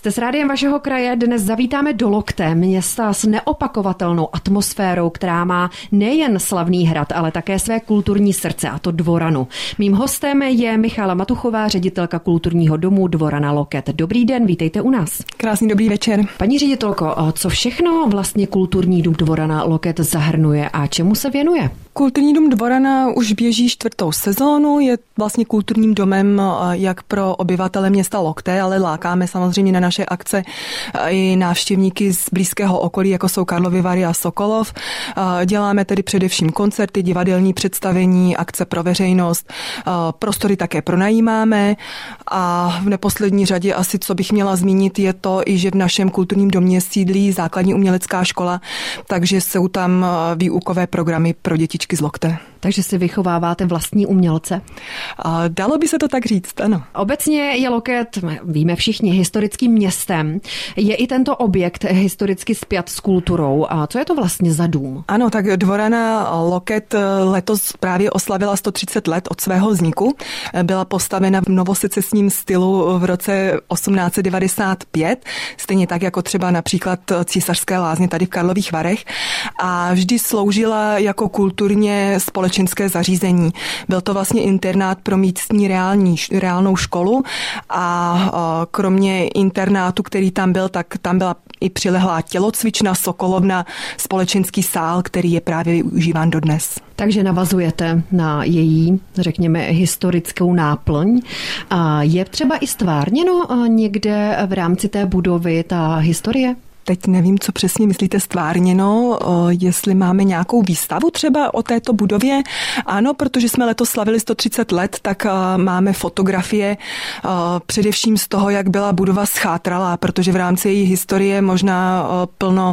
Jste s rádiem vašeho kraje, dnes zavítáme do Lokte, města s neopakovatelnou atmosférou, která má nejen slavný hrad, ale také své kulturní srdce, a to Dvoranu. Mým hostem je Michala Matuchová, ředitelka kulturního domu Dvorana Loket. Dobrý den, vítejte u nás. Krásný dobrý večer. Paní ředitelko, co všechno vlastně kulturní dům Dvorana Loket zahrnuje a čemu se věnuje? Kulturní dům Dvorana už běží 4. sezónu, je vlastně kulturním domem jak pro obyvatele města Lokte, ale lákáme samozřejmě na naše akce i návštěvníky z blízkého okolí, jako jsou Karlovy Vary a Sokolov. Děláme tedy především koncerty, divadelní představení, akce pro veřejnost, prostory také pronajímáme a v neposlední řadě asi, co bych měla zmínit, je to i, že v našem kulturním domě sídlí základní umělecká škola, takže jsou tam výukové programy pro dětičky z Lokte. Takže si vychováváte vlastní umělce? Dalo by se to tak říct, ano. Obecně je Loket, víme všichni, historickým městem. Je i tento objekt historicky spjat s kulturou. A co je to vlastně za dům? Ano, tak Dvorana Loket letos právě oslavila 130 let od svého vzniku. Byla postavena v novosecesním stylu v roce 1895, stejně tak jako třeba například Císařské lázně tady v Karlových Varech. A vždy sloužila jako kulturně společenské zařízení. Byl to vlastně internát pro místní reálnou školu a kromě internátu, který tam byl, tak tam byla i přilehlá tělocvična, sokolovna, společenský sál, který je právě využíván dodnes. Takže navazujete na její, řekněme, historickou náplň. A je třeba i stvárněno někde v rámci té budovy ta historie? Teď nevím, co přesně myslíte stvárněno, jestli máme nějakou výstavu třeba o této budově. Ano, protože jsme letos slavili 130 let, tak máme fotografie především z toho, jak byla budova schátralá, protože v rámci její historie možná plno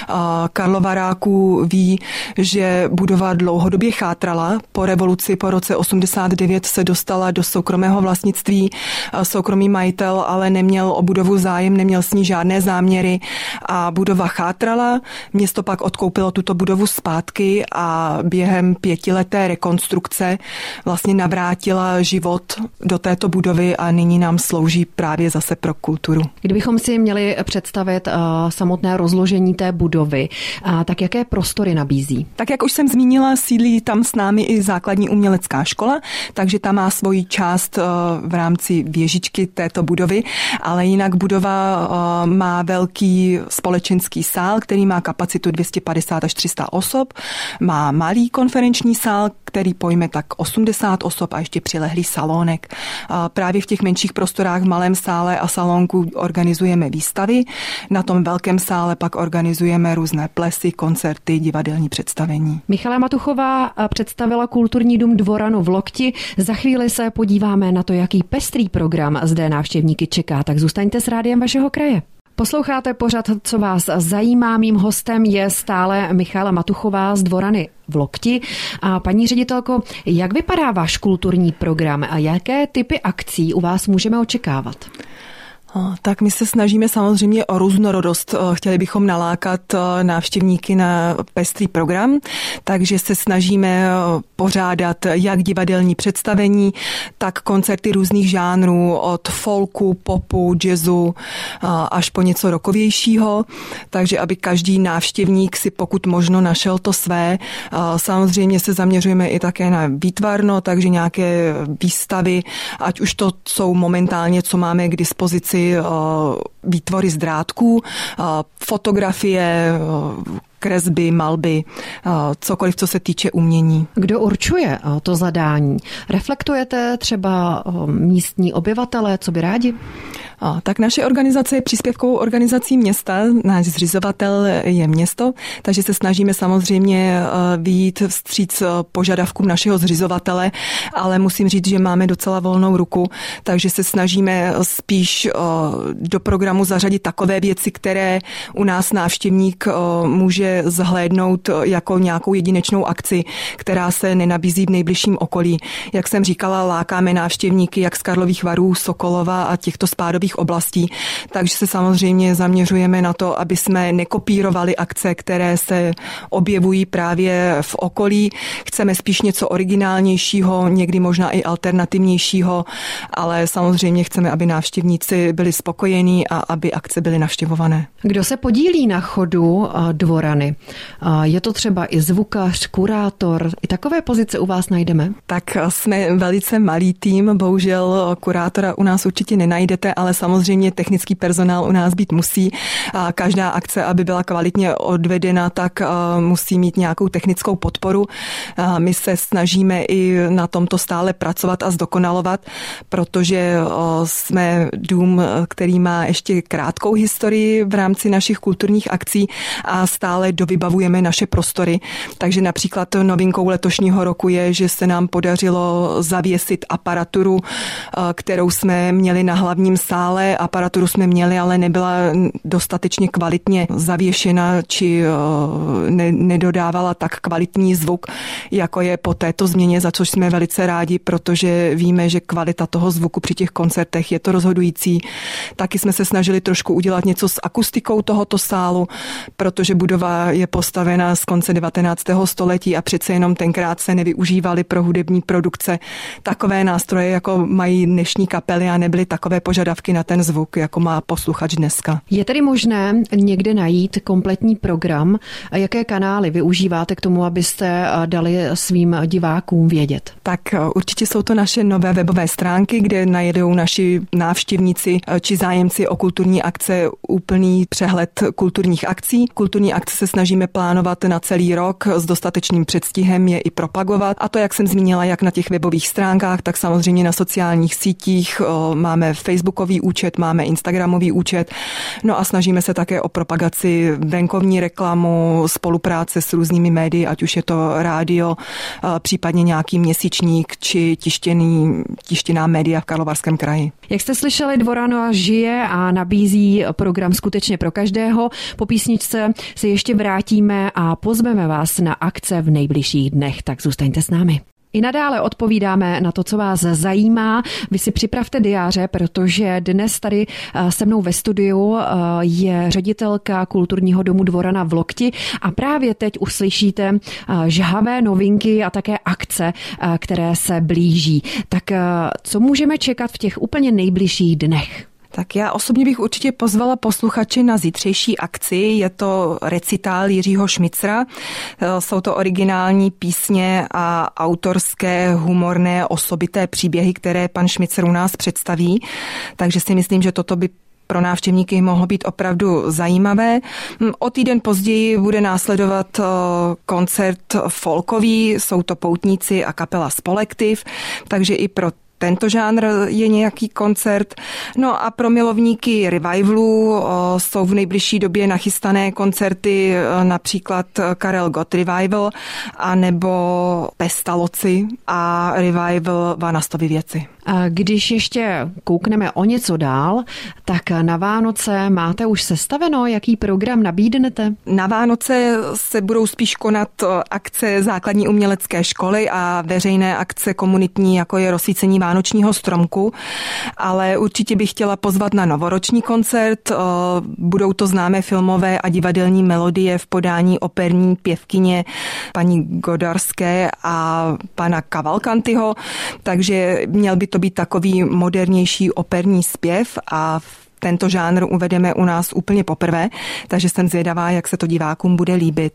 Karlovaráků ví, že budova dlouhodobě chátrala. Po revoluci po roce 89 se dostala do soukromého vlastnictví. Soukromý majitel ale neměl o budovu zájem, neměl s ní žádné záměry a budova chátrala. Město pak odkoupilo tuto budovu zpátky a během 5leté rekonstrukce vlastně navrátila život do této budovy a nyní nám slouží právě zase pro kulturu. Kdybychom si měli představit samotné rozložení té budovy, tak jaké prostory nabízí? Tak jak už jsem zmínila, sídlí tam s námi i základní umělecká škola, takže tam má svoji část v rámci věžičky této budovy, ale jinak budova má velký společenský sál, který má kapacitu 250 až 300 osob, má malý konferenční sál, který pojme tak 80 osob a ještě přilehlý salónek. Právě v těch menších prostorách v malém sále a salonku organizujeme výstavy, na tom velkém sále pak organizujeme různé plesy, koncerty, divadelní představení. Michala Matuchová představila kulturní dům Dvoranu v Lokti. Za chvíli se podíváme na to, jaký pestrý program zde návštěvníky čeká, tak zůstaňte s rádiem vašeho kraje. Posloucháte pořad, co vás zajímá. Mým hostem je stále Michala Matuchová z Dvorany v Lokti. A paní ředitelko, jak vypadá váš kulturní program a jaké typy akcí u vás můžeme očekávat? Tak my se snažíme samozřejmě o různorodost. Chtěli bychom nalákat návštěvníky na pestrý program, takže se snažíme pořádat jak divadelní představení, tak koncerty různých žánrů, od folku, popu, jazzu až po něco rockovějšího, takže aby každý návštěvník si pokud možno našel to své. Samozřejmě se zaměřujeme i také na výtvarno, takže nějaké výstavy, ať už to jsou momentálně, co máme k dispozici, výtvory z drátků, fotografie, kresby, malby, cokoliv, co se týče umění. Kdo určuje to zadání? Reflektujete třeba místní obyvatele, co by rádi? Tak naše organizace je příspěvkovou organizací města, náš zřizovatel je město, takže se snažíme samozřejmě vyjít vstříc požadavkům našeho zřizovatele, ale musím říct, že máme docela volnou ruku, takže se snažíme spíš do programu zařadit takové věci, které u nás návštěvník může zhlédnout jako nějakou jedinečnou akci, která se nenabízí v nejbližším okolí. Jak jsem říkala, lákáme návštěvníky jak z Karlových Varů, Sokolova a těchto spádových kulturních oblastí, takže se samozřejmě zaměřujeme na to, aby jsme nekopírovali akce, které se objevují právě v okolí. Chceme spíš něco originálnějšího, někdy možná i alternativnějšího, ale samozřejmě chceme, aby návštěvníci byli spokojení a aby akce byly navštěvované. Kdo se podílí na chodu Dvorany? Je to třeba i zvukař, kurátor, i takové pozice u vás najdeme? Tak jsme velice malý tým, bohužel kurátora u nás určitě nenajdete, ale samozřejmě technický personál u nás být musí. Každá akce, aby byla kvalitně odvedena, tak musí mít nějakou technickou podporu. My se snažíme i na tomto stále pracovat a zdokonalovat, protože jsme dům, který má ještě krátkou historii v rámci našich kulturních akcí a stále dovybavujeme naše prostory. Takže například novinkou letošního roku je, že se nám podařilo zavěsit aparaturu, kterou jsme měli na hlavním sále. Aparaturu jsme měli, ale nebyla dostatečně kvalitně zavěšena, či nedodávala tak kvalitní zvuk, jako je po této změně, za což jsme velice rádi, protože víme, že kvalita toho zvuku při těch koncertech je to rozhodující. Taky jsme se snažili trošku udělat něco s akustikou tohoto sálu, protože budova je postavena z konce 19. století a přece jenom tenkrát se nevyužívaly pro hudební produkce takové nástroje, jako mají dnešní kapely a nebyly takové požadavky na ten zvuk, jako má posluchač dneska. Je tedy možné někde najít kompletní program? Jaké kanály využíváte k tomu, abyste dali svým divákům vědět? Tak určitě jsou to naše nové webové stránky, kde najedou naši návštěvníci či zájemci o kulturní akce úplný přehled kulturních akcí. Kulturní akce se snažíme plánovat na celý rok, s dostatečným předstihem je i propagovat. A to, jak jsem zmínila, jak na těch webových stránkách, tak samozřejmě na sociálních sítích. Máme facebookový účet, máme instagramový účet. No a snažíme se také o propagaci, venkovní reklamu, spolupráce s různými médii, ať už je to rádio, případně nějaký měsíčník či tištěná média v Karlovarském kraji. Jak jste slyšeli, Dvorana žije a nabízí program skutečně pro každého. Po písničce se ještě vrátíme a pozveme vás na akce v nejbližších dnech, tak zůstaňte s námi. I nadále odpovídáme na to, co vás zajímá. Vy si připravte diáře, protože dnes tady se mnou ve studiu je ředitelka kulturního domu Dvorana v Lokti a právě teď uslyšíte žhavé novinky a také akce, které se blíží. Tak co můžeme čekat v těch úplně nejbližších dnech? Tak já osobně bych určitě pozvala posluchače na zítřejší akci. Je to recitál Jiřího Šmicra. Jsou to originální písně a autorské, humorné, osobité příběhy, které pan Šmicr u nás představí. Takže si myslím, že toto by pro návštěvníky mohlo být opravdu zajímavé. O týden později bude následovat koncert folkový, jsou to Poutníci a kapela Spolektiv, takže i pro tento žánr je nějaký koncert. No a pro milovníky revivalů jsou v nejbližší době nachystané koncerty, například Karel Gott Revival anebo Pestaloci a revival Vanastovy věci. A když ještě koukneme o něco dál, tak na Vánoce máte už sestaveno, jaký program nabídnete? Na Vánoce se budou spíš konat akce základní umělecké školy a veřejné akce komunitní, jako je rozsvícení vánočního stromku, ale určitě bych chtěla pozvat na novoroční koncert. Budou to známé filmové a divadelní melodie v podání operní pěvkyně paní Godarské a pana Cavalcantiho, takže měl by to být takový modernější operní zpěv a tento žánr uvedeme u nás úplně poprvé, takže jsem zvědavá, jak se to divákům bude líbit.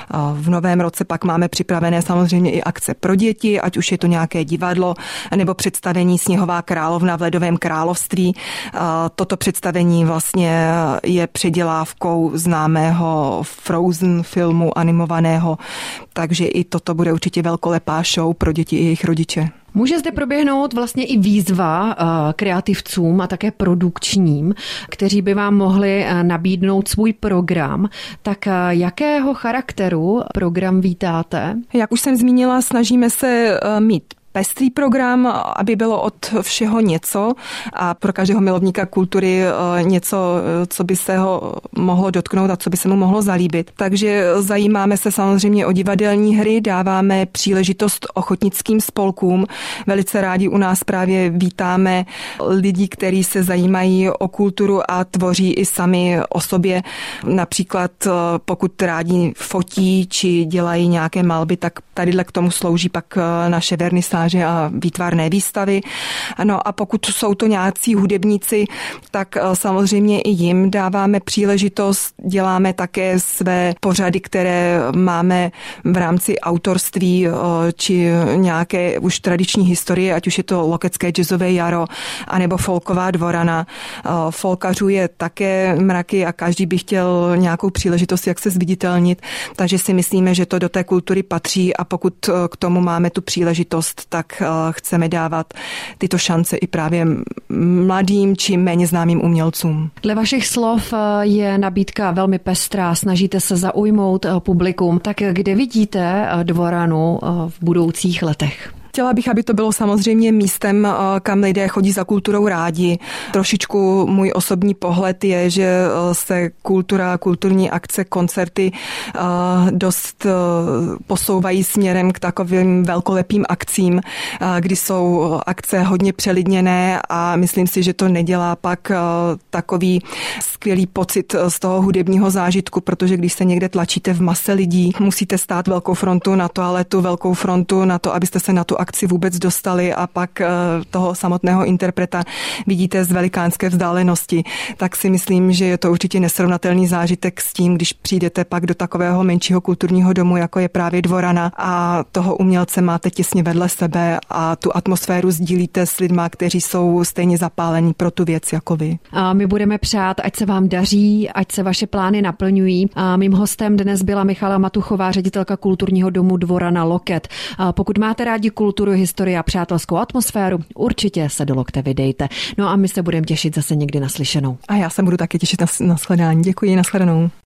V novém roce pak máme připravené samozřejmě i akce pro děti, ať už je to nějaké divadlo, nebo představení Sněhová královna v Ledovém království. Toto představení vlastně je předělávkou známého Frozen filmu animovaného, takže i toto bude určitě velkolepá show pro děti i jejich rodiče. Může zde proběhnout vlastně i výzva kreativcům a také produkčním, kteří by vám mohli nabídnout svůj program. Tak jakého charakteru program vítáte? Jak už jsem zmínila, snažíme se mít pestrý program, aby bylo od všeho něco a pro každého milovníka kultury něco, co by se ho mohlo dotknout a co by se mu mohlo zalíbit. Takže zajímáme se samozřejmě o divadelní hry, dáváme příležitost ochotnickým spolkům. Velice rádi u nás právě vítáme lidi, kteří se zajímají o kulturu a tvoří i sami o sobě. Například pokud rádi fotí či dělají nějaké malby, tak tadyhle k tomu slouží pak naše vernisáže a výtvarné výstavy. No a pokud jsou to nějací hudebníci, tak samozřejmě i jim dáváme příležitost. Děláme také své pořady, které máme v rámci autorství či nějaké už tradiční historie, ať už je to lokecké jazzové jaro, anebo folková dvorana. Folkařů je také mraky a každý by chtěl nějakou příležitost, jak se zviditelnit, takže si myslíme, že to do té kultury patří a pokud k tomu máme tu příležitost, tak chceme dávat tyto šance i právě mladým či méně známým umělcům. Dle vašich slov je nabídka velmi pestrá, snažíte se zaujmout publikum. Tak kde vidíte Dvoranu v budoucích letech? Chtěla bych, aby to bylo samozřejmě místem, kam lidé chodí za kulturou rádi. Trošičku můj osobní pohled je, že se kultura, kulturní akce, koncerty dost posouvají směrem k takovým velkolepým akcím, kdy jsou akce hodně přelidněné a myslím si, že to nedělá pak takový skvělý pocit z toho hudebního zážitku, protože když se někde tlačíte v mase lidí, musíte stát velkou frontu na toaletu, velkou frontu na to, abyste se na tu akci vůbec dostali a pak toho samotného interpreta vidíte z velikánské vzdálenosti, tak si myslím, že je to určitě nesrovnatelný zážitek s tím, když přijdete pak do takového menšího kulturního domu, jako je právě Dvorana a toho umělce máte těsně vedle sebe a tu atmosféru sdílíte s lidma, kteří jsou stejně zapálení pro tu věc jako vy. A my budeme přát, ať se vám daří, ať se vaše plány naplňují. A mým hostem dnes byla Michala Matuchová, ředitelka kulturního domu Dvorana Loket. A pokud máte rádi kulturu, historii a přátelskou atmosféru, určitě se do Lokte vydejte. No a my se budeme těšit zase někdy naslyšenou. A já se budu taky těšit na shledání. Děkuji, nashledanou.